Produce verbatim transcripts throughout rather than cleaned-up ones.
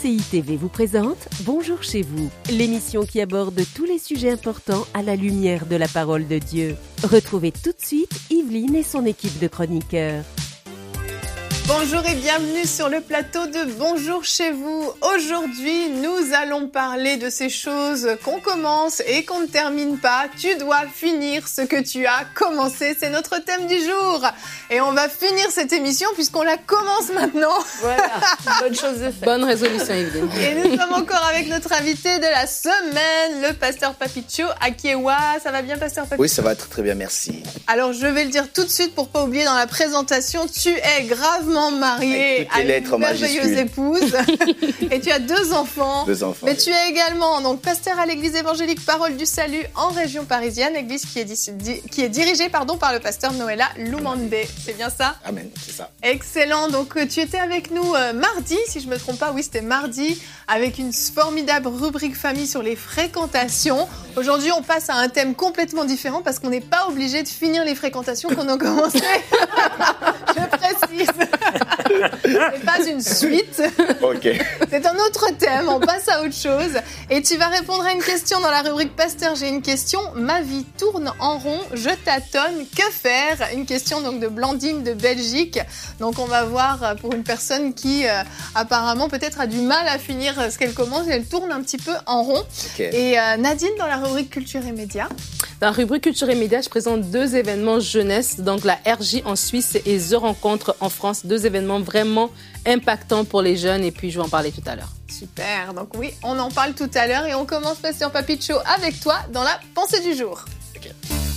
C I T V vous présente Bonjour chez vous, l'émission qui aborde tous les sujets importants à la lumière de la parole de Dieu. Retrouvez tout de suite Yveline et son équipe de chroniqueurs. Bonjour et bienvenue sur le plateau de Bonjour chez vous. Aujourd'hui, nous allons parler de ces choses qu'on commence et qu'on ne termine pas. Tu dois finir ce que tu as commencé. C'est notre thème du jour. Et on va finir cette émission puisqu'on la commence maintenant. Voilà, bonne chose de faite. Bonne résolution, Yveline. Et nous sommes encore avec notre invité de la semaine, le pasteur Papicho Akiewa. Ça va bien, pasteur Papicho? Oui, ça va très très bien, merci. Alors, je vais le dire tout de suite pour pas oublier dans la présentation, tu es gravement marié à une merveilleuse épouse et tu as deux enfants. Deux enfants. Mais oui. tu es également donc pasteur à l'église évangélique Parole du Salut en région parisienne, église qui est, di- qui est dirigée pardon, par le pasteur Noëlla Lumande. C'est bien ça? Amen, c'est ça. Excellent. Donc tu étais avec nous euh, mardi, si je me trompe pas. Oui, c'était mardi, avec une formidable rubrique famille sur les fréquentations. Aujourd'hui, on passe à un thème complètement différent parce qu'on n'est pas obligé de finir les fréquentations qu'on a commencé. Je précise. C'est pas une suite. Ok. C'est un autre thème, on passe à autre chose. Et tu vas répondre à une question dans la rubrique Pasteur, j'ai une question. Ma vie tourne en rond, je tâtonne, que faire? Une question donc de Blandine de Belgique. Donc on va voir pour une personne qui euh, apparemment peut-être a du mal à finir ce qu'elle commence, elle tourne un petit peu en rond. Okay. Et euh, Nadine, dans la rubrique Culture et Médias. Dans la rubrique Culture et Médias, je présente deux événements jeunesse, donc la R J en Suisse et The Rencontre en France, deux événements vraiment impactants pour les jeunes et puis je vais en parler tout à l'heure. Super, donc oui, on en parle tout à l'heure et on commence Pasteur Papicho avec toi dans la pensée du jour. Okay.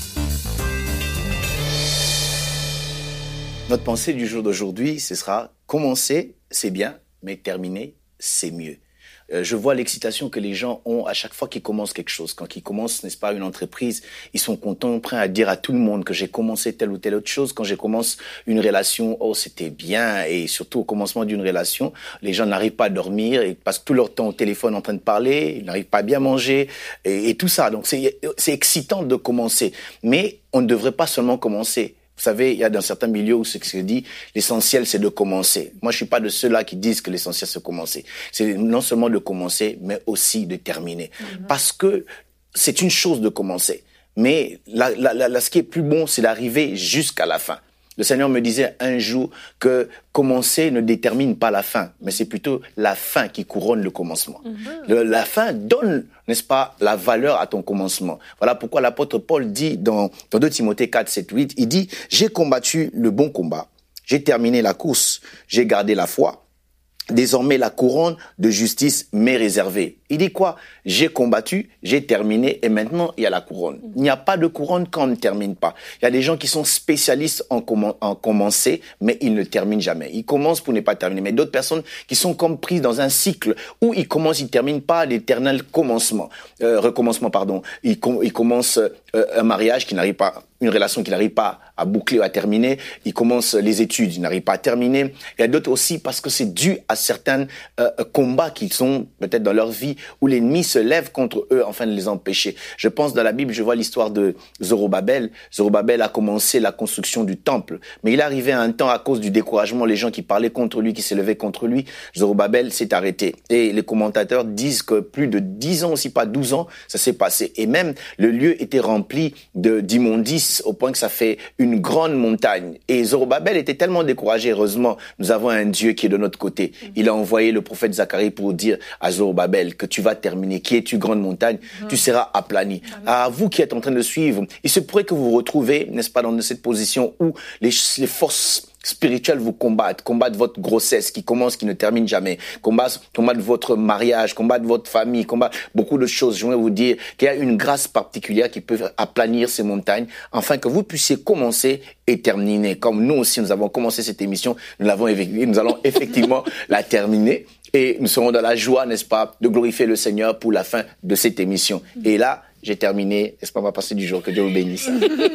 Notre pensée du jour d'aujourd'hui, ce sera commencer, c'est bien, mais terminer, c'est mieux. Euh, je vois l'excitation que les gens ont à chaque fois qu'ils commencent quelque chose. Quand ils commencent, n'est-ce pas, une entreprise, ils sont contents, prêts à dire à tout le monde que j'ai commencé telle ou telle autre chose. Quand j'ai commencé une relation, oh, c'était bien. Et surtout au commencement d'une relation, les gens n'arrivent pas à dormir, ils passent tout leur temps au téléphone en train de parler, ils n'arrivent pas à bien manger et, et tout ça. Donc c'est, c'est excitant de commencer. Mais on ne devrait pas seulement commencer. Vous savez, il y a dans certains milieux où ce qui se dit, l'essentiel, c'est de commencer. Moi, je suis pas de ceux-là qui disent que l'essentiel, c'est de commencer. C'est non seulement de commencer, mais aussi de terminer. Mm-hmm. Parce que c'est une chose de commencer. Mais la, la, la, ce qui est plus bon, c'est d'arriver jusqu'à la fin. Le Seigneur me disait un jour que commencer ne détermine pas la fin, mais c'est plutôt la fin qui couronne le commencement. Mm-hmm. Le, la fin donne, n'est-ce pas, la valeur à ton commencement. Voilà pourquoi l'apôtre Paul dit dans, dans deux Timothée quatre, sept, huit, il dit « J'ai combattu le bon combat, j'ai terminé la course, j'ai gardé la foi. Désormais, la couronne de justice m'est réservée. » Il dit quoi? J'ai combattu, j'ai terminé et maintenant, il y a la couronne. Il n'y a pas de couronne quand on ne termine pas. Il y a des gens qui sont spécialistes en, comm- en commencer, mais ils ne terminent jamais. Ils commencent pour ne pas terminer. Mais d'autres personnes qui sont comme prises dans un cycle où ils commencent, ils ne terminent pas l'éternel commencement, euh, recommencement, pardon. Ils, com- ils commencent euh, un mariage qui n'arrive pas, une relation qui n'arrive pas à boucler ou à terminer. Ils commencent les études, ils n'arrivent pas à terminer. Il y a d'autres aussi parce que c'est dû à certains euh, combats qui sont peut-être dans leur vie où l'ennemi se lève contre eux afin de les empêcher. Je pense dans la Bible, je vois l'histoire de Zorobabel. Zorobabel a commencé la construction du temple, mais il est arrivé à un temps à cause du découragement, les gens qui parlaient contre lui, qui s'élevaient contre lui, Zorobabel s'est arrêté. Et les commentateurs disent que plus de dix ans, aussi pas douze ans, ça s'est passé. Et même le lieu était rempli de, d'immondices au point que ça fait une grande montagne. Et Zorobabel était tellement découragé. Heureusement, nous avons un Dieu qui est de notre côté. Il a envoyé le prophète Zacharie pour dire à Zorobabel que tu vas terminer. Qui es-tu, grande montagne? Mmh. Tu seras aplani. À vous qui êtes en train de suivre, il se pourrait que vous vous retrouvez, n'est-ce pas, dans cette position où les, les forces spirituelles vous combattent, combattent votre grossesse qui commence, qui ne termine jamais, combattent, combattent votre mariage, combattent votre famille, combattent beaucoup de choses. Je voudrais vous dire qu'il y a une grâce particulière qui peut aplanir ces montagnes, afin que vous puissiez commencer et terminer. Comme nous aussi, nous avons commencé cette émission, nous l'avons évacuée, nous allons effectivement la terminer. Et nous serons dans la joie, n'est-ce pas, de glorifier le Seigneur pour la fin de cette émission. Et là, j'ai terminé. N'est-ce pas, on va passer du jour. Que Dieu vous bénisse.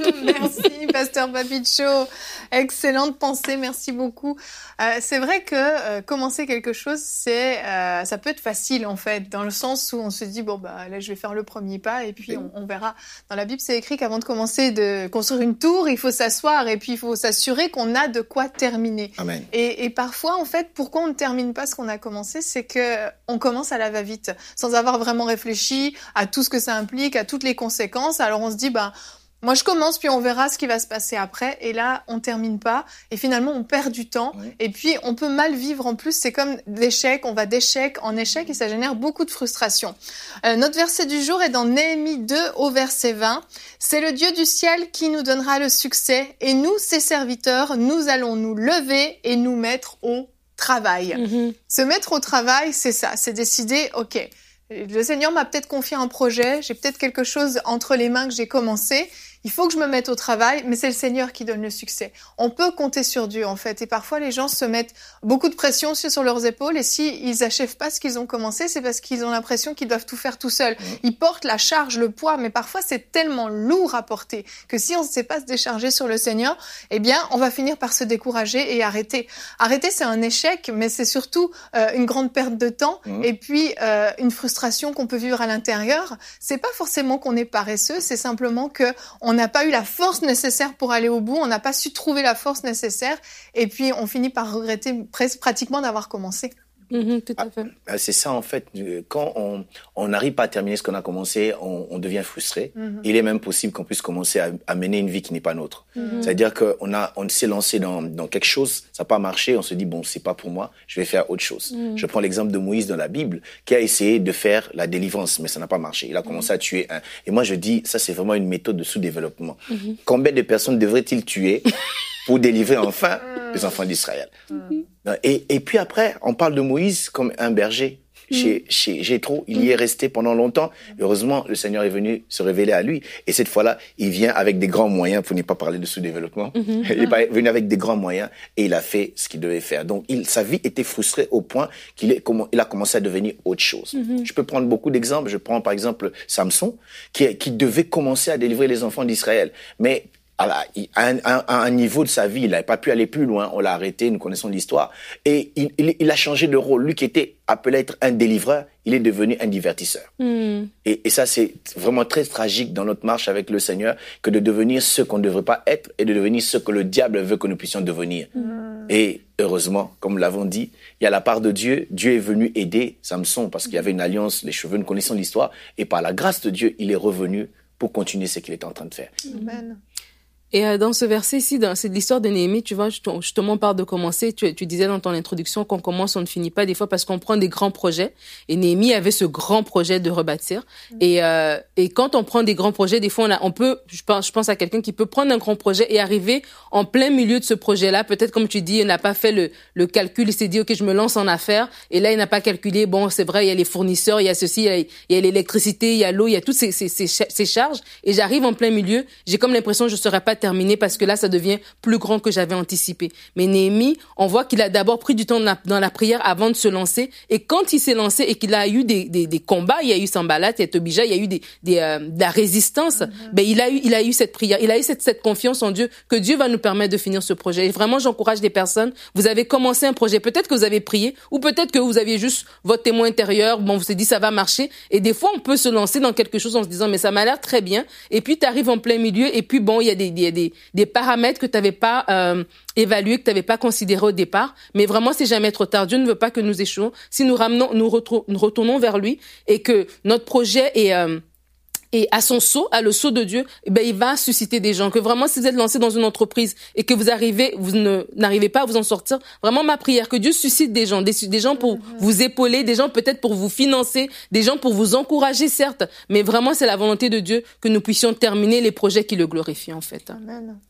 Merci, Pasteur Papicho. Excellente pensée, merci beaucoup. Euh, c'est vrai que euh, commencer quelque chose, c'est, euh, ça peut être facile en fait, dans le sens où on se dit bon bah là je vais faire le premier pas et puis on, on verra. Dans la Bible, c'est écrit qu'avant de commencer de construire une tour, il faut s'asseoir et puis il faut s'assurer qu'on a de quoi terminer. Amen. Et, et parfois en fait, pourquoi on ne termine pas ce qu'on a commencé, c'est que on commence à la va-vite, sans avoir vraiment réfléchi à tout ce que ça implique, à toutes les conséquences. Alors on se dit bah moi, je commence, puis on verra ce qui va se passer après. Et là, on termine pas. Et finalement, on perd du temps. Oui. Et puis, on peut mal vivre en plus. C'est comme l'échec. On va d'échec en échec et ça génère beaucoup de frustration. Euh, notre verset du jour est dans Néhémie deux au verset vingt. C'est le Dieu du ciel qui nous donnera le succès. Et nous, ses serviteurs, nous allons nous lever et nous mettre au travail. Mm-hmm. Se mettre au travail, c'est ça. C'est décider, OK, le Seigneur m'a peut-être confié un projet. J'ai peut-être quelque chose entre les mains que j'ai commencé. Il faut que je me mette au travail, mais c'est le Seigneur qui donne le succès. On peut compter sur Dieu, en fait. Et parfois, les gens se mettent beaucoup de pression aussi sur leurs épaules. Et s'ils n'achèvent pas ce qu'ils ont commencé, c'est parce qu'ils ont l'impression qu'ils doivent tout faire tout seuls. Mmh. Ils portent la charge, le poids, mais parfois, c'est tellement lourd à porter que si on ne sait pas se décharger sur le Seigneur, eh bien, on va finir par se décourager et arrêter. Arrêter, c'est un échec, mais c'est surtout euh, une grande perte de temps mmh. et puis euh, une frustration qu'on peut vivre à l'intérieur. C'est pas forcément qu'on est paresseux, c'est simplement que on n'a pas eu la force nécessaire pour aller au bout, on n'a pas su trouver la force nécessaire, et puis on finit par regretter presque pratiquement d'avoir commencé. Mmh, tout à fait. Ah, c'est ça, en fait. Quand on n'arrive pas à terminer ce qu'on a commencé, on, on devient frustré. Mmh. Il est même possible qu'on puisse commencer à, à mener une vie qui n'est pas nôtre. Mmh. C'est-à-dire qu'on a, on s'est lancé dans, dans quelque chose, ça n'a pas marché, on se dit, bon, c'est pas pour moi, je vais faire autre chose. Mmh. Je prends l'exemple de Moïse dans la Bible, qui a essayé de faire la délivrance, mais ça n'a pas marché. Il a commencé mmh. à tuer un. Et moi, je dis, ça, c'est vraiment une méthode de sous-développement. Mmh. Combien de personnes devraient-ils tuer pour délivrer enfin les enfants d'Israël? Mmh. Et, et puis après, on parle de Moïse comme un berger mmh. chez, chez Jéthro. Il y est resté pendant longtemps. Heureusement, le Seigneur est venu se révéler à lui. Et cette fois-là, il vient avec des grands moyens, pour ne pas parler de sous-développement. Mmh. Il est venu avec des grands moyens et il a fait ce qu'il devait faire. Donc, il, sa vie était frustrée au point qu'il est, il a commencé à devenir autre chose. Mmh. Je peux prendre beaucoup d'exemples. Je prends par exemple Samson, qui, qui devait commencer à délivrer les enfants d'Israël. Mais à un, à un niveau de sa vie, il n'avait pas pu aller plus loin. On l'a arrêté, nous connaissons l'histoire. Et il, il, il a changé de rôle. Lui qui était appelé à être un délivreur, il est devenu un divertisseur. Mm. Et, et ça, c'est vraiment très tragique dans notre marche avec le Seigneur, que de devenir ce qu'on ne devrait pas être et de devenir ce que le diable veut que nous puissions devenir. Mm. Et heureusement, comme nous l'avons dit, il y a la part de Dieu. Dieu est venu aider Samson parce qu'il y avait une alliance, les cheveux, nous connaissons l'histoire. Et par la grâce de Dieu, il est revenu pour continuer ce qu'il est en train de faire. Amen. Et euh, dans ce verset ici, dans, c'est l'histoire de Néhémie, tu vois, justement, on parle de commencer. Tu, tu disais dans ton introduction qu'on commence, on ne finit pas des fois parce qu'on prend des grands projets. Et Néhémie avait ce grand projet de rebâtir. Mmh. Et, euh, et quand on prend des grands projets, des fois, on, a, on peut, je pense, je pense à quelqu'un qui peut prendre un grand projet et arriver en plein milieu de ce projet-là. Peut-être, comme tu dis, il n'a pas fait le, le calcul. Il s'est dit, OK, je me lance en affaires. Et là, il n'a pas calculé. Bon, c'est vrai, il y a les fournisseurs, il y a ceci, il y a, il y a l'électricité, il y a l'eau, il y a toutes ces, ces, ces, ces charges. Et j'arrive en plein milieu. J'ai comme l'impression que je ne serais pas terminé parce que là, ça devient plus grand que j'avais anticipé. Mais Néhémie, on voit qu'il a d'abord pris du temps dans la, dans la prière avant de se lancer. Et quand il s'est lancé et qu'il a eu des, des, des combats, il y a eu Sanballat, il y a Tobija, il y a eu des, des, euh, de la résistance, mm-hmm. ben, il a eu, il a eu cette prière, il a eu cette, cette confiance en Dieu que Dieu va nous permettre de finir ce projet. Et vraiment, j'encourage des personnes. Vous avez commencé un projet. Peut-être que vous avez prié ou peut-être que vous aviez juste votre témoin intérieur. Bon, vous vous êtes dit, ça va marcher. Et des fois, on peut se lancer dans quelque chose en se disant, mais ça m'a l'air très bien. Et puis, tu arrives en plein milieu et puis, bon, il y a des, des, des, des paramètres que tu n'avais pas euh, évalué, que tu n'avais pas considéré au départ. Mais vraiment, c'est jamais trop tard. Dieu ne veut pas que nous échouons. Si nous ramenons, nous, retrou- nous retournons vers lui et que notre projet est, euh, est à son saut, à le saut de Dieu, eh ben, il va susciter des gens. Que vraiment, si vous êtes lancé dans une entreprise et que vous arrivez, vous ne, n'arrivez pas à vous en sortir, vraiment ma prière, que Dieu suscite des gens, des, des gens pour vous épauler, des gens peut-être pour vous financer, des gens pour vous encourager, certes. Mais vraiment, c'est la volonté de Dieu que nous puissions terminer les projets qui le glorifient, en fait. Amen.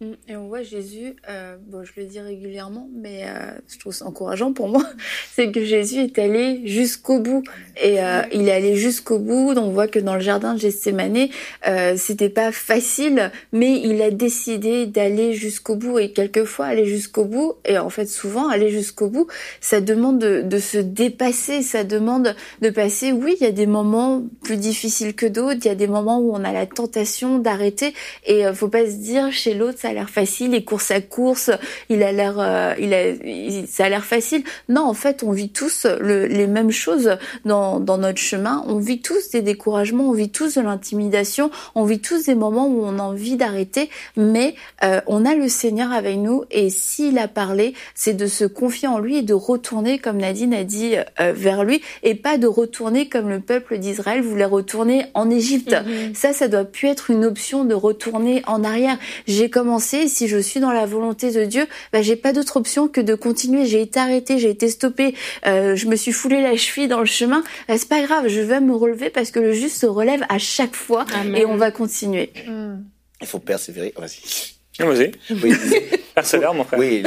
Et on voit Jésus, euh, bon, je le dis régulièrement, mais euh, je trouve ça encourageant pour moi, c'est que Jésus est allé jusqu'au bout. Et euh, il est allé jusqu'au bout. On voit que dans le jardin de Gethsémanée, euh, c'était pas facile, mais il a décidé d'aller jusqu'au bout. Et quelquefois, aller jusqu'au bout, et en fait souvent, aller jusqu'au bout, ça demande de, de se dépasser, ça demande de passer, oui, il y a des moments plus difficiles que d'autres, il y a des moments où on a la tentation d'arrêter, et euh, faut pas se dire, chez l'autre, ça a l'air facile, il court sa course, il a l'air, euh, il a, il, ça a l'air facile. Non, en fait, on vit tous le, les mêmes choses dans, dans notre chemin. On vit tous des découragements, on vit tous de l'intimidation, on vit tous des moments où on a envie d'arrêter, mais euh, on a le Seigneur avec nous, et s'il a parlé, c'est de se confier en lui et de retourner, comme Nadine a dit, euh, vers lui, et pas de retourner comme le peuple d'Israël voulait retourner en Égypte. Mm-hmm. Ça, ça doit plus être une option de retourner en arrière. J'ai commencé, si je suis dans la volonté de Dieu, bah, j'ai pas d'autre option que de continuer. J'ai été arrêtée, j'ai été stoppée, euh, je me suis foulé la cheville dans le chemin. Bah, c'est pas grave, je vais me relever parce que le juste se relève à chaque fois. Amen. Et on va continuer. Mm. Il faut persévérer. Vas-y. Vas-y. Oui. Persévère, mon frère. Oui, la,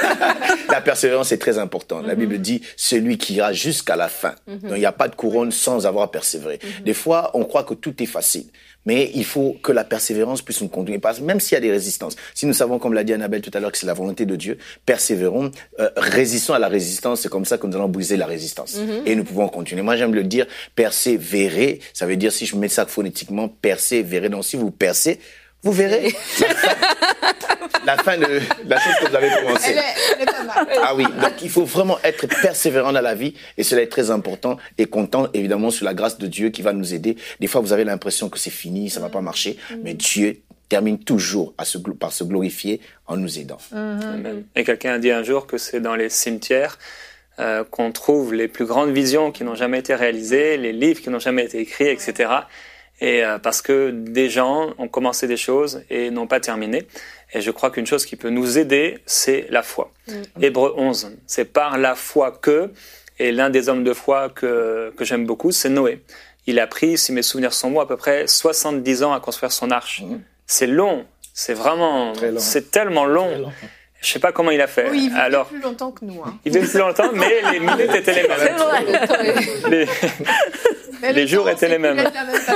la persévérance est très importante. Mm-hmm. La Bible dit celui qui ira jusqu'à la fin. Mm-hmm. Donc il n'y a pas de couronne sans avoir persévéré. Mm-hmm. Des fois, on croit que tout est facile. Mais il faut que la persévérance puisse nous conduire. Parce que même s'il y a des résistances, si nous savons, comme l'a dit Annabelle tout à l'heure, que c'est la volonté de Dieu, persévérons, euh, résistons à la résistance. C'est comme ça que nous allons briser la résistance. Mm-hmm. Et nous pouvons continuer. Moi, j'aime le dire, persévérer. Ça veut dire, si je mets ça phonétiquement, persévérer. Donc, si vous percez, vous verrez la fin, la fin de la chose que vous avez commencé. Elle est, elle est pas mal. Ah oui, donc il faut vraiment être persévérant dans la vie, et cela est très important, et comptant évidemment sur la grâce de Dieu qui va nous aider. Des fois, vous avez l'impression que c'est fini, ça va pas marcher, mais Dieu termine toujours à se, par se glorifier en nous aidant. Mm-hmm. Et quelqu'un a dit un jour que c'est dans les cimetières euh, qu'on trouve les plus grandes visions qui n'ont jamais été réalisées, les livres qui n'ont jamais été écrits, et cetera. Et euh, parce que des gens ont commencé des choses et n'ont pas terminé. Et je crois qu'une chose qui peut nous aider, c'est la foi. Mmh. Hébreux onze, c'est par la foi que, et l'un des hommes de foi que, que j'aime beaucoup, c'est Noé. Il a pris, si mes souvenirs sont bons, à peu près soixante-dix ans à construire son arche. Mmh. C'est long, c'est vraiment, long. C'est tellement long. long. Je sais pas comment il a fait. Oui, il vivait Alors, plus longtemps que nous. Hein. Il vivait plus longtemps, mais les minutes étaient les mêmes. les... Les, les jours étaient les mêmes.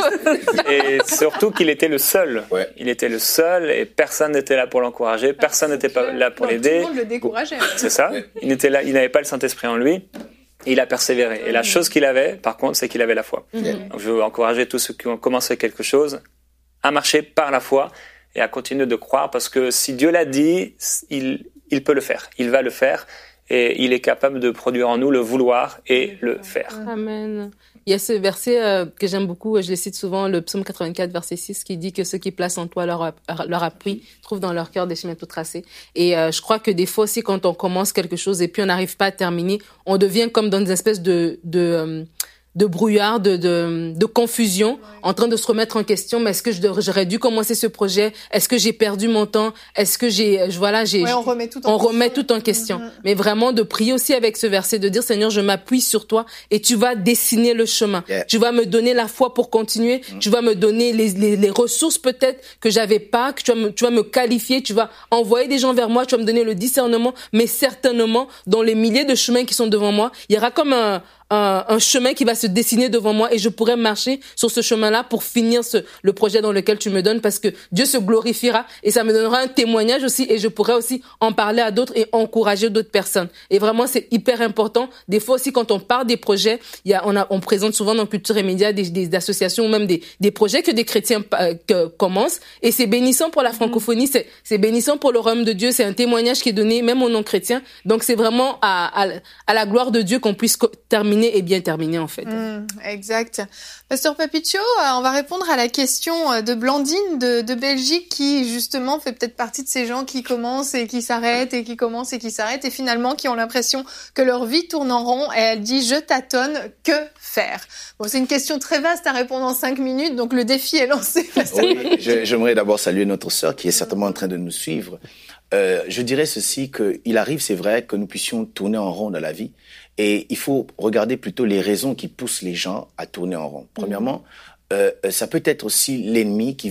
Et surtout qu'il était le seul. Ouais. Il était le seul et personne n'était là pour l'encourager, personne n'était pas là pour non, l'aider. Tout le monde le décourageait. C'est ça. Il n'était là, il n'avait pas le Saint-Esprit en lui. Et il a persévéré. Et la chose qu'il avait, par contre, c'est qu'il avait la foi. Mm-hmm. Donc, je veux encourager tous ceux qui ont commencé quelque chose à marcher par la foi et à continuer de croire, parce que si Dieu l'a dit, il, il peut le faire. Il va le faire. Et il est capable de produire en nous le vouloir et le faire. Amen. Il y a ce verset euh, que j'aime beaucoup, je le cite souvent, le psaume quatre-vingt-quatre, verset six, qui dit que ceux qui placent en toi leur, leur appui trouvent dans leur cœur des chemins tout tracés. Et euh, je crois que des fois aussi, quand on commence quelque chose et puis on n'arrive pas à terminer, on devient comme dans une espèce de... de euh, de brouillard, de, de, de confusion, ouais. en train de se remettre en question. Mais est-ce que je devrais, j'aurais dû commencer ce projet? Est-ce que j'ai perdu mon temps? Est-ce que j'ai, voilà, j'ai, ouais, on remet tout en on question. remet tout en question. Mm-hmm. Mais vraiment de prier aussi avec ce verset, de dire, Seigneur, je m'appuie sur toi et tu vas dessiner le chemin. Yeah. Tu vas me donner la foi pour continuer. Mm. Tu vas me donner les, les, les ressources peut-être que j'avais pas, que tu vas me, tu vas me qualifier, tu vas envoyer des gens vers moi, tu vas me donner le discernement, mais certainement, dans les milliers de chemins qui sont devant moi, il y aura comme un, Un, un chemin qui va se dessiner devant moi et je pourrai marcher sur ce chemin-là pour finir ce, le projet dans lequel tu me donnes, parce que Dieu se glorifiera et ça me donnera un témoignage aussi, et je pourrai aussi en parler à d'autres et encourager d'autres personnes. Et vraiment, c'est hyper important. Des fois aussi, quand on parle des projets, il y a, on, a, on présente souvent dans Culture et Médias des, des associations ou même des, des projets que des chrétiens euh, que, commencent, et c'est bénissant pour la francophonie, c'est, c'est bénissant pour le royaume de Dieu, c'est un témoignage qui est donné même aux non-chrétiens. Donc c'est vraiment à, à, à la gloire de Dieu qu'on puisse terminer et bien terminé en fait. Mmh, exact. Pasteur Papiccio, on va répondre à la question de Blandine de, de Belgique, qui justement fait peut-être partie de ces gens qui commencent et qui s'arrêtent et qui commencent et qui s'arrêtent et finalement qui ont l'impression que leur vie tourne en rond, et elle dit « Je tâtonne, que faire ?» Bon, c'est une question très vaste à répondre en cinq minutes, donc le défi est lancé. Oui, j'aimerais d'abord saluer notre sœur qui est certainement en train de nous suivre. Euh, je dirais ceci, qu'il arrive, c'est vrai, que nous puissions tourner en rond dans la vie, et il faut regarder plutôt les raisons qui poussent les gens à tourner en rond. Premièrement, euh, ça peut être aussi l'ennemi qui vient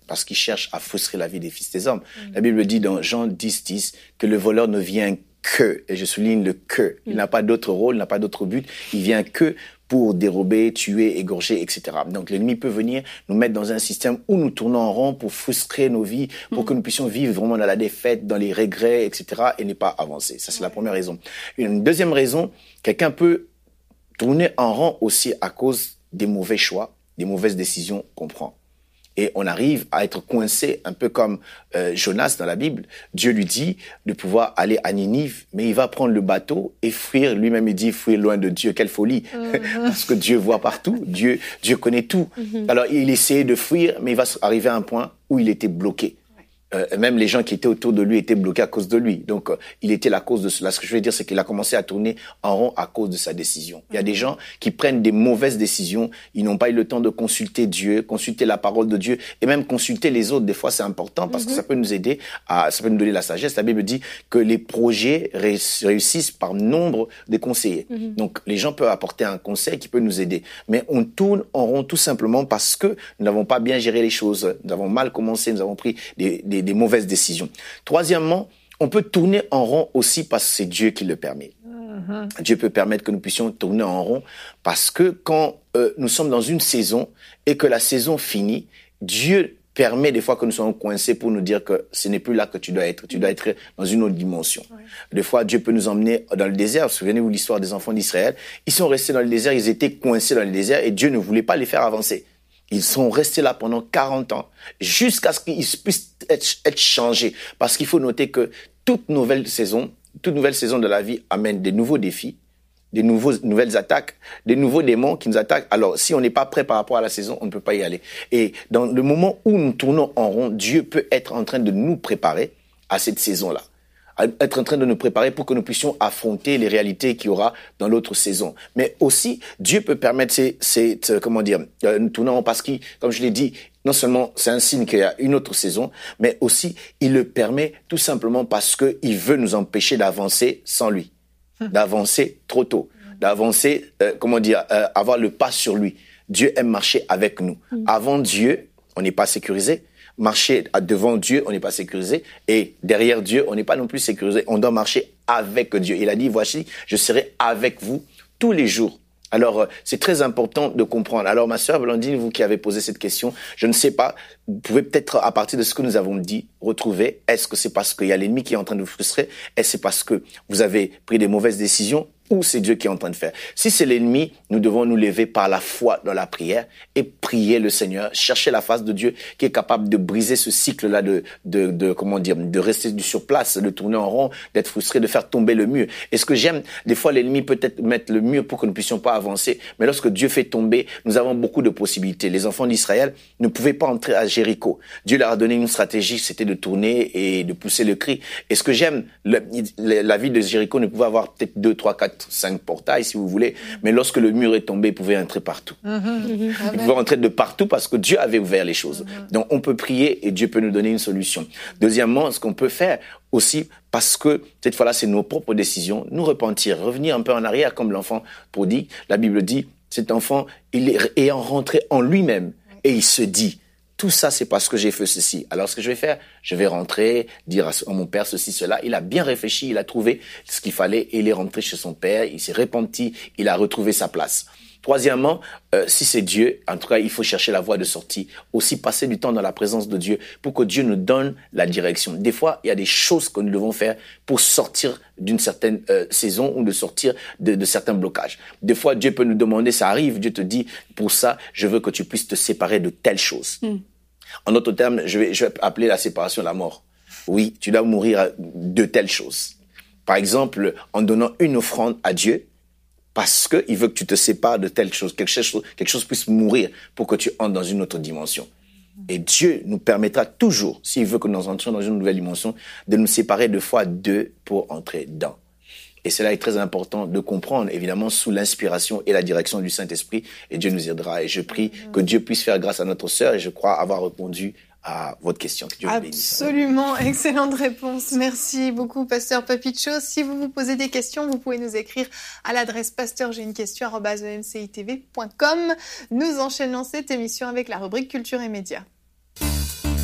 parce qu'il cherche à frustrer la vie des fils des hommes. Mmh. La Bible dit dans Jean dix, dix que le voleur ne vient que, et je souligne le que, il mmh. n'a pas d'autre rôle, il n'a pas d'autre but, il vient que pour dérober, tuer, égorger, et cetera. Donc l'ennemi peut venir nous mettre dans un système où nous tournons en rond pour frustrer nos vies, pour mmh. que nous puissions vivre vraiment dans la défaite, dans les regrets, et cetera, et ne pas avancer. Ça, c'est ouais. la première raison. Une deuxième raison, quelqu'un peut tourner en rond aussi à cause des mauvais choix, des mauvaises décisions qu'on prend. Et on arrive à être coincé, un peu comme euh, Jonas dans la Bible. Dieu lui dit de pouvoir aller à Ninive, mais il va prendre le bateau et fuir. Lui-même, il dit fuir loin de Dieu. Quelle folie! Mm-hmm. Parce que Dieu voit partout. Dieu, Dieu connaît tout. Mm-hmm. Alors, il essayait de fuir, mais il va arriver à un point où il était bloqué. Euh, même les gens qui étaient autour de lui étaient bloqués à cause de lui. Donc, euh, il était la cause de cela. Ce que je veux dire, c'est qu'il a commencé à tourner en rond à cause de sa décision. Il y a des gens qui prennent des mauvaises décisions. Ils n'ont pas eu le temps de consulter Dieu, consulter la parole de Dieu et même consulter les autres. Des fois, c'est important parce mm-hmm. que ça peut nous aider à, ça peut nous donner la sagesse. La Bible dit que les projets réussissent par nombre de conseillers. Mm-hmm. Donc, les gens peuvent apporter un conseil qui peut nous aider. Mais on tourne en rond tout simplement parce que nous n'avons pas bien géré les choses. Nous avons mal commencé, nous avons pris des, des des mauvaises décisions. Troisièmement, on peut tourner en rond aussi parce que c'est Dieu qui le permet. Mm-hmm. Dieu peut permettre que nous puissions tourner en rond parce que quand euh, nous sommes dans une saison et que la saison finit, Dieu permet des fois que nous soyons coincés pour nous dire que ce n'est plus là que tu dois être. Tu dois être dans une autre dimension. Ouais. Des fois, Dieu peut nous emmener dans le désert. Souvenez-vous de l'histoire des enfants d'Israël. Ils sont restés dans le désert, ils étaient coincés dans le désert et Dieu ne voulait pas les faire avancer. Ils sont restés là pendant quarante ans, jusqu'à ce qu'ils puissent être, être changés. Parce qu'il faut noter que toute nouvelle saison, toute nouvelle saison de la vie amène des nouveaux défis, des nouveaux, nouvelles attaques, des nouveaux démons qui nous attaquent. Alors, si on n'est pas prêt par rapport à la saison, on ne peut pas y aller. Et dans le moment où nous tournons en rond, Dieu peut être en train de nous préparer à cette saison-là. Être en train de nous préparer pour que nous puissions affronter les réalités qu'il y aura dans l'autre saison. Mais aussi, Dieu peut permettre ces, ces comment dire, euh, nous tournons parce qu'il, comme je l'ai dit, non seulement c'est un signe qu'il y a une autre saison, mais aussi il le permet tout simplement parce que il veut nous empêcher d'avancer sans lui, d'avancer trop tôt, d'avancer, euh, comment dire, euh, avoir le pas sur lui. Dieu aime marcher avec nous. Avant Dieu, on n'est pas sécurisé. Marcher devant Dieu, on n'est pas sécurisé. Et derrière Dieu, on n'est pas non plus sécurisé. On doit marcher avec Dieu. Il a dit, voici, je serai avec vous tous les jours. Alors, c'est très important de comprendre. Alors, ma sœur Blandine, vous qui avez posé cette question, je ne sais pas, vous pouvez peut-être, à partir de ce que nous avons dit, retrouver, est-ce que c'est parce qu'il y a l'ennemi qui est en train de vous frustrer? Est-ce que c'est parce que vous avez pris des mauvaises décisions? Ou c'est Dieu qui est en train de faire? Si c'est l'ennemi, nous devons nous lever par la foi dans la prière et prier le Seigneur, chercher la face de Dieu qui est capable de briser ce cycle-là de, de, de, comment dire, de rester sur place, de tourner en rond, d'être frustré, de faire tomber le mur. Et ce que j'aime, des fois l'ennemi peut être mettre le mur pour que nous ne puissions pas avancer, mais lorsque Dieu fait tomber, nous avons beaucoup de possibilités. Les enfants d'Israël ne pouvaient pas entrer à Jéricho. Dieu leur a donné une stratégie, c'était de tourner et de pousser le cri. Et ce que j'aime, le, la ville de Jéricho ne pouvait avoir peut-être deux, trois, quatre, cinq portails, si vous voulez, mais lorsque le mur est tombé, il pouvait entrer partout. Mm-hmm. Il pouvait entrer de partout parce que Dieu avait ouvert les choses. Mm-hmm. Donc, on peut prier et Dieu peut nous donner une solution. Deuxièmement, ce qu'on peut faire aussi, parce que cette fois-là, c'est nos propres décisions, nous repentir, revenir un peu en arrière comme l'enfant prodigue. La Bible dit, cet enfant, il est ayant rentré en lui-même et il se dit, tout ça, c'est parce que j'ai fait ceci. Alors, ce que je vais faire, je vais rentrer, dire à mon père ceci, cela. Il a bien réfléchi, il a trouvé ce qu'il fallait et il est rentré chez son père, il s'est repenti, il a retrouvé sa place. Troisièmement, euh, si c'est Dieu, en tout cas, il faut chercher la voie de sortie. Aussi, passer du temps dans la présence de Dieu pour que Dieu nous donne la direction. Des fois, il y a des choses que nous devons faire pour sortir d'une certaine euh, saison ou de sortir de, de certains blocages. Des fois, Dieu peut nous demander, ça arrive, Dieu te dit, pour ça, je veux que tu puisses te séparer de telle chose. Mm. En d'autres termes, je vais, je vais appeler la séparation la mort. Oui, tu dois mourir de telle chose. Par exemple, en donnant une offrande à Dieu, parce que il veut que tu te sépares de telle chose, quelque chose, quelque chose puisse mourir pour que tu entres dans une autre dimension. Et Dieu nous permettra toujours, s'il veut que nous entrions dans une nouvelle dimension, de nous séparer deux fois deux pour entrer dedans. Et cela est très important de comprendre, évidemment, sous l'inspiration et la direction du Saint-Esprit. Et Dieu nous aidera. Et je prie que Dieu puisse faire grâce à notre sœur. Et je crois avoir répondu à votre question. Que Dieu vous bénisse. Absolument, excellente réponse. Merci beaucoup, Pasteur Papicho. Si vous vous posez des questions, vous pouvez nous écrire à l'adresse pasteur j'ai une question arobase e m c i t v point com. Nous enchaînons cette émission avec la rubrique Culture et Médias.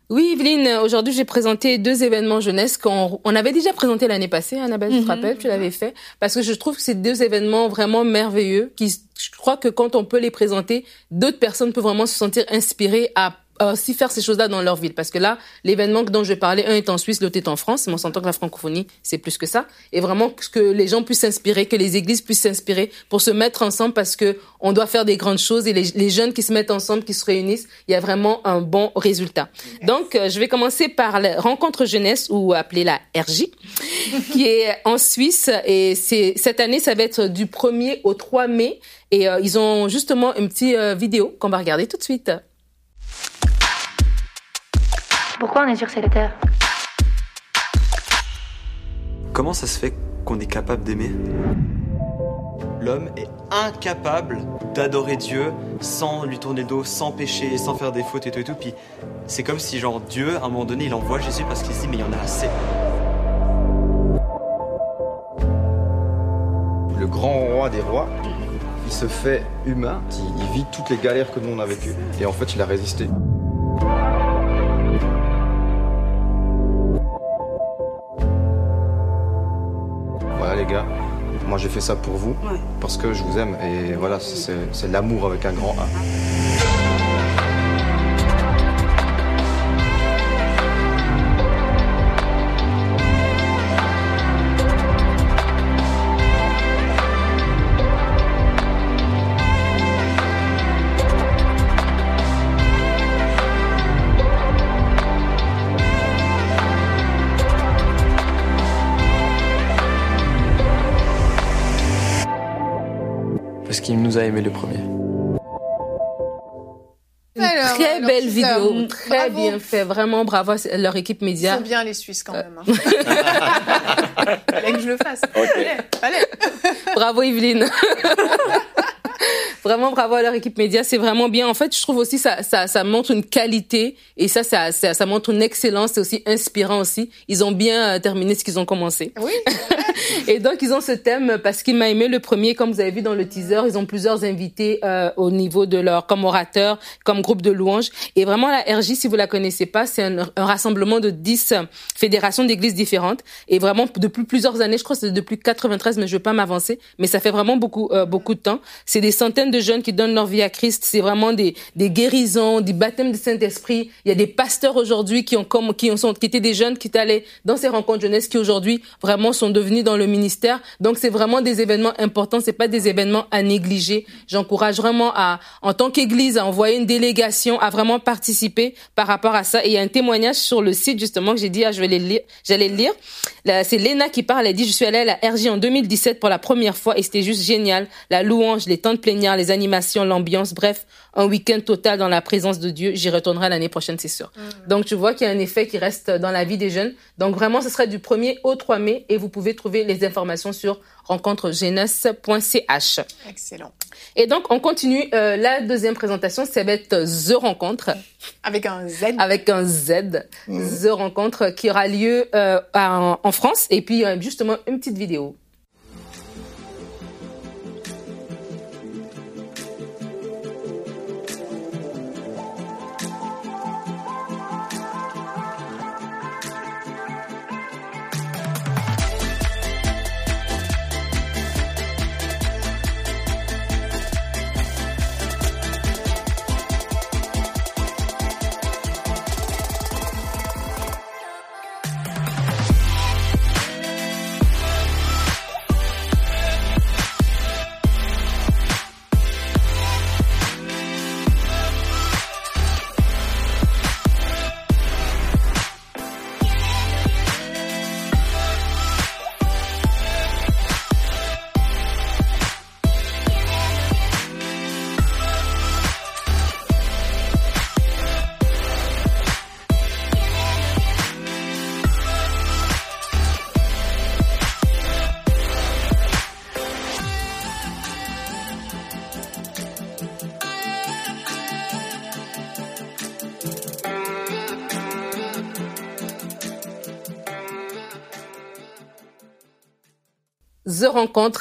Oui, Evelyne, aujourd'hui, j'ai présenté deux événements jeunesse qu'on on avait déjà présenté l'année passée. Annabelle, tu te rappelles, tu l'avais fait. Parce que je trouve que c'est deux événements vraiment merveilleux qui, je crois que quand on peut les présenter, d'autres personnes peuvent vraiment se sentir inspirées à aussi faire ces choses-là dans leur ville. Parce que là, l'événement dont je parlais, un est en Suisse, l'autre est en France. Mais on s'entend que la francophonie, c'est plus que ça. Et vraiment que les gens puissent s'inspirer, que les églises puissent s'inspirer pour se mettre ensemble parce que on doit faire des grandes choses et les, les jeunes qui se mettent ensemble, qui se réunissent, il y a vraiment un bon résultat. Donc, euh, je vais commencer par la rencontre jeunesse ou appelée la R J, qui est en Suisse. Et c'est, cette année, ça va être du premier au trois mai. Et euh, ils ont justement une petite euh, vidéo qu'on va regarder tout de suite. Pourquoi on est sur cette terre ? Comment ça se fait qu'on est capable d'aimer ? L'homme est incapable d'adorer Dieu sans lui tourner le dos, sans pécher, sans faire des fautes et tout et tout. Puis c'est comme si genre Dieu, à un moment donné, il envoie Jésus parce qu'il se dit mais il y en a assez. Le grand roi des rois, il se fait humain, il vit toutes les galères que nous on a vécues et en fait il a résisté. Voilà les gars, moi j'ai fait ça pour vous, ouais. Parce que je vous aime et voilà, c'est, c'est l'amour avec un grand A. Parce qu'il nous a aimé le premier. Alors, très alors, belle vidéo, euh, très bravo. Bien fait, vraiment bravo à leur équipe média. Ils sont bien les Suisses quand même. Hein. Fallait que je le fasse. Okay. Fallait, fallait. Bravo Evelyne. Vraiment bravo à leur équipe média, c'est vraiment bien. En fait, je trouve aussi ça ça ça montre une qualité et ça ça ça, ça montre une excellence, c'est aussi inspirant aussi. Ils ont bien terminé ce qu'ils ont commencé. Oui. Et donc ils ont ce thème parce qu'il m'a aimé le premier, comme vous avez vu dans le teaser, ils ont plusieurs invités euh, au niveau de leur comme orateurs, comme groupe de louanges et vraiment la R J, si vous la connaissez pas, c'est un, un rassemblement de dix fédérations d'églises différentes et vraiment depuis plusieurs années, je crois que c'est depuis quatre-vingt-treize mais je veux pas m'avancer, mais ça fait vraiment beaucoup euh, beaucoup de temps. C'est des centaines de jeunes qui donnent leur vie à Christ, c'est vraiment des des guérisons, des baptêmes du Saint-Esprit. Il y a des pasteurs aujourd'hui qui ont comme qui ont sont qui étaient des jeunes qui étaient allés dans ces rencontres jeunesse qui aujourd'hui vraiment sont devenus dans le ministère. Donc c'est vraiment des événements importants, c'est pas des événements à négliger. J'encourage vraiment à en tant qu'église à envoyer une délégation à vraiment participer par rapport à ça. Et il y a un témoignage sur le site justement que j'ai dit ah je vais les lire, j'allais le lire. Là, c'est Léna qui parle, elle dit je suis allée à la R J en deux mille dix-sept pour la première fois et c'était juste génial. La louange, les temps de plénière, les animations, l'ambiance, bref, un week-end total dans la présence de Dieu. J'y retournerai l'année prochaine, c'est sûr. Mmh. Donc, tu vois qu'il y a un effet qui reste dans la vie des jeunes. Donc, vraiment, ce sera du premier au trois mai et vous pouvez trouver les informations sur rencontre jeunesse point c h. Excellent. Et donc, on continue. Euh, la deuxième présentation, ça va être The Rencontre. Avec un Z. Avec un Z. Mmh. The Rencontre qui aura lieu euh, en, en France. Et puis, euh, justement, une petite vidéo. The Rencontre,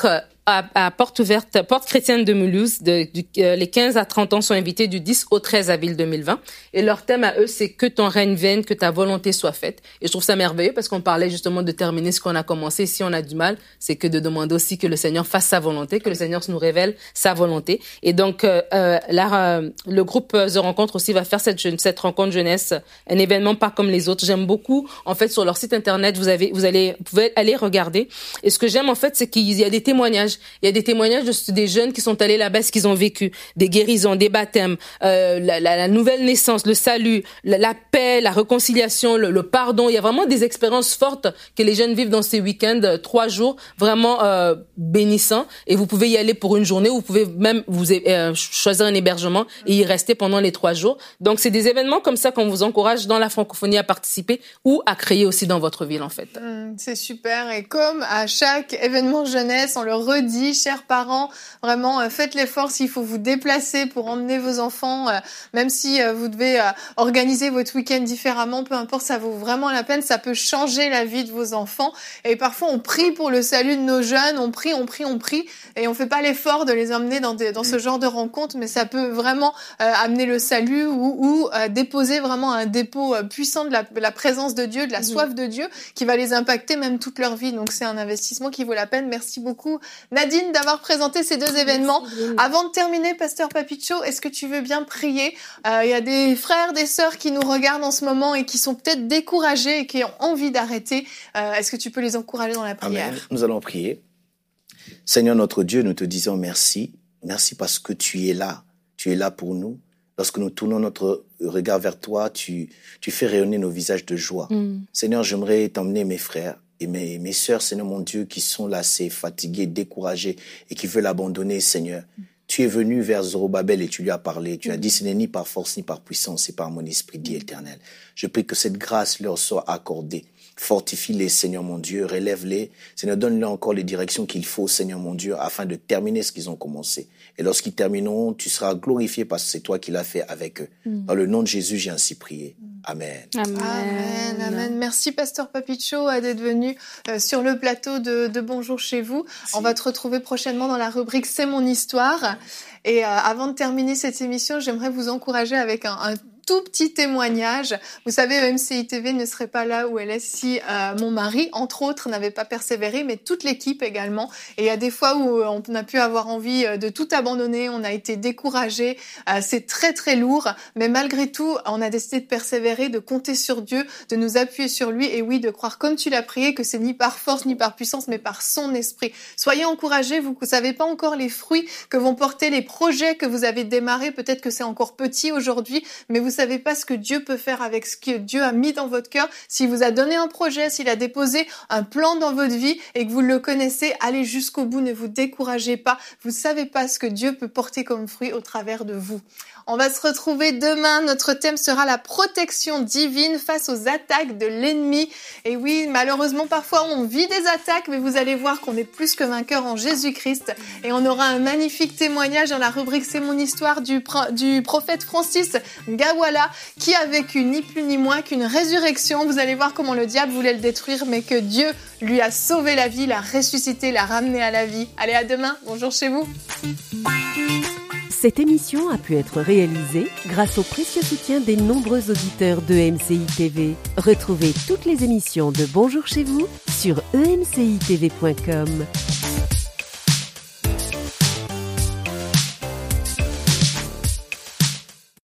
à, à Porte Ouverte, Porte Chrétienne de Mulhouse. De, du, euh, les quinze à trente ans sont invités du dix au treize avril deux mille vingt. Et leur thème à eux, c'est que ton règne vienne, que ta volonté soit faite. Et je trouve ça merveilleux parce qu'on parlait justement de terminer ce qu'on a commencé. Si on a du mal, c'est que de demander aussi que le Seigneur fasse sa volonté, que le Seigneur nous révèle sa volonté. Et donc, euh, euh, là, euh, le groupe The Rencontre aussi va faire cette, cette rencontre jeunesse, un événement pas comme les autres. J'aime beaucoup. En fait, sur leur site internet, vous avez, vous allez, vous pouvez aller regarder. Et ce que j'aime, en fait, c'est qu'il y a des témoignages. Il y a des témoignages de, des jeunes qui sont allés là-bas, ce qu'ils ont vécu, des guérisons, des baptêmes, euh, la, la, la nouvelle naissance, le salut, la, la paix, la réconciliation, le, le pardon. Il y a vraiment des expériences fortes que les jeunes vivent dans ces week-ends, trois jours, vraiment euh, bénissants. Et vous pouvez y aller pour une journée, vous pouvez même vous euh, choisir un hébergement et y rester pendant les trois jours. Donc, c'est des événements comme ça qu'on vous encourage dans la francophonie à participer ou à créer aussi dans votre ville, en fait. Mmh, c'est super. Et comme à chaque événement jeunesse, on le redit, chers parents, vraiment, euh, faites l'effort s'il faut vous déplacer pour emmener vos enfants, euh, même si euh, vous devez euh, organiser votre week-end différemment, peu importe, ça vaut vraiment la peine, ça peut changer la vie de vos enfants. Et parfois, on prie pour le salut de nos jeunes, on prie, on prie, on prie, et on fait pas l'effort de les emmener dans, des, dans ce genre de rencontres, mais ça peut vraiment euh, amener le salut ou, ou euh, déposer vraiment un dépôt euh, puissant de la, de la présence de Dieu, de la soif de Dieu, qui va les impacter même toute leur vie. Donc, c'est un investissement qui vaut la peine. Merci beaucoup, Nadine, d'avoir présenté ces deux événements. Avant de terminer, Pasteur Papicho, est-ce que tu veux bien prier? Euh, il y a des frères, des sœurs qui nous regardent en ce moment et qui sont peut-être découragés et qui ont envie d'arrêter. Euh, est-ce que tu peux les encourager dans la prière? Amen. Nous allons prier. Seigneur notre Dieu, nous te disons merci. Merci parce que tu es là. Tu es là pour nous. Lorsque nous tournons notre regard vers toi, tu, tu fais rayonner nos visages de joie. Mm. Seigneur, j'aimerais t'emmener mes frères et mes, mes sœurs, Seigneur mon Dieu, qui sont lassés, fatigués, découragés et qui veulent abandonner, Seigneur. Mm. Tu es venu vers Zorobabel et tu lui as parlé. Tu mm. as dit, ce n'est ni par force, ni par puissance, c'est par mon esprit, dit Éternel. Je prie que cette grâce leur soit accordée. Fortifie-les, Seigneur mon Dieu, relève-les. Seigneur, donne-leur encore les directions qu'il faut, Seigneur mon Dieu, afin de terminer ce qu'ils ont commencé. Et lorsqu'ils termineront, tu seras glorifié parce que c'est toi qui l'as fait avec eux. Mm. Dans le nom de Jésus, j'ai ainsi prié. Amen. Amen. Amen. Amen. Merci, Pasteur Papicho, d'être venu euh, sur le plateau de, de Bonjour chez vous. Merci. On va te retrouver prochainement dans la rubrique C'est mon histoire. Et euh, avant de terminer cette émission, j'aimerais vous encourager avec un, un tout petit témoignage. Vous savez, E M C I T V ne serait pas là où elle est si euh, mon mari, entre autres, n'avait pas persévéré, mais toute l'équipe également. Et il y a des fois où on a pu avoir envie de tout abandonner, on a été découragé, euh, c'est très très lourd, mais malgré tout, on a décidé de persévérer, de compter sur Dieu, de nous appuyer sur lui, et oui, de croire comme tu l'as prié, que c'est ni par force ni par puissance, mais par son esprit. Soyez encouragés, vous ne savez pas encore les fruits que vont porter les projets que vous avez démarrés, peut-être que c'est encore petit aujourd'hui, mais vous savez pas ce que Dieu peut faire avec ce que Dieu a mis dans votre cœur. S'il vous a donné un projet, s'il a déposé un plan dans votre vie et que vous le connaissez, allez jusqu'au bout, ne vous découragez pas. Vous savez pas ce que Dieu peut porter comme fruit au travers de vous. On va se retrouver demain. Notre thème sera la protection divine face aux attaques de l'ennemi. Et oui, malheureusement, parfois, on vit des attaques, mais vous allez voir qu'on est plus que vainqueur en Jésus-Christ. Et on aura un magnifique témoignage dans la rubrique C'est mon histoire du, du prophète Francis Ngawala, qui a vécu ni plus ni moins qu'une résurrection. Vous allez voir comment le diable voulait le détruire, mais que Dieu lui a sauvé la vie, l'a ressuscité, l'a ramené à la vie. Allez, à demain. Bonjour chez vous. Cette émission a pu être réalisée grâce au précieux soutien des nombreux auditeurs de E M C I T V. Retrouvez toutes les émissions de Bonjour chez vous sur e m c i t v point com.